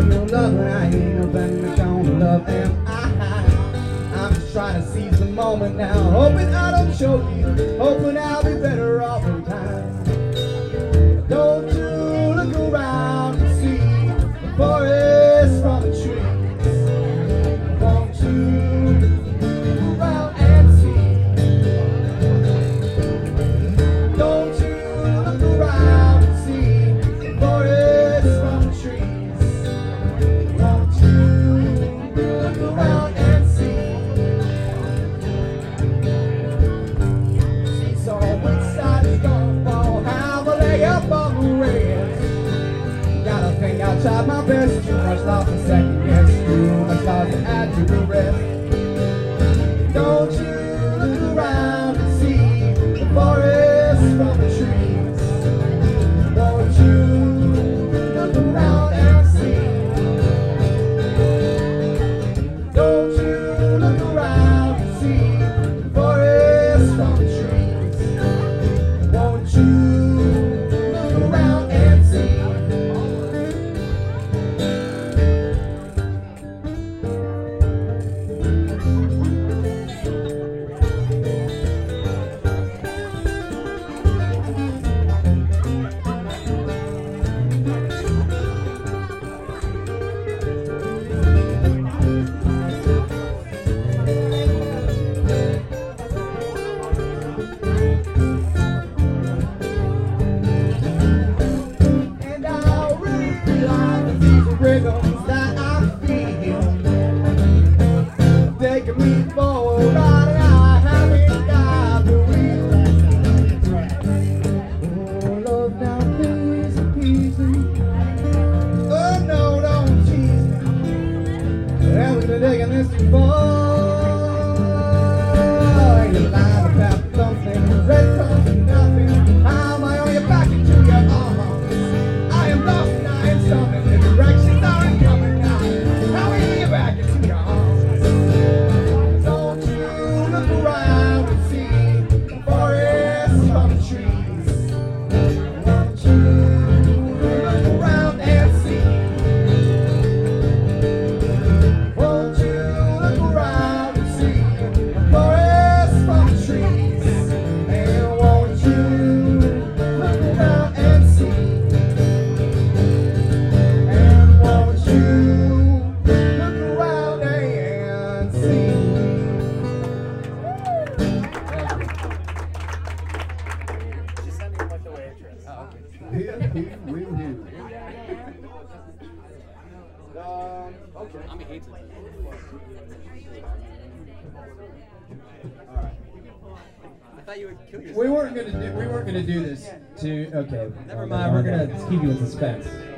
no love and I ain't nobody gonna love them. I'm just trying to seize the moment now, hoping I don't choke you, hoping I'll be better off in time. Don't you look around and see the forest from the trees. Won't you look around and see? Don't you look around and see the forest from the trees. Won't you look around and see? So which side is gonna fall? Have a leg up on the rails. Gotta think I'll try my best. Too much lost in second guess. Too much lost to add to the rest. Don't you look around and see the forest from the trees. Won't you look around and see? Don't you look around and see the forest from the trees. Won't you look around and see? And I realize these rhythms that I feel taking me for a ride, and I haven't got the wheel. Oh, love now, please appease me. Oh no, don't tease me. Haven't been taking this too far. You're lying about something, red comes and nothing. How am I on your back into your arms? I am lost and I am stumbling. The directions aren't coming now. How are you back into your arms? Don't you look around and see the forest from the trees. Won't you look around and see? Won't you look around and see the forest from the trees? And won't you look around and see? And won't you look around and see? She's sending a bunch of waitress. Oh, okay. Okay. I'm a hater. I thought you would kill yourself. We weren't gonna do this to. Okay. Never mind. We're gonna keep you in suspense.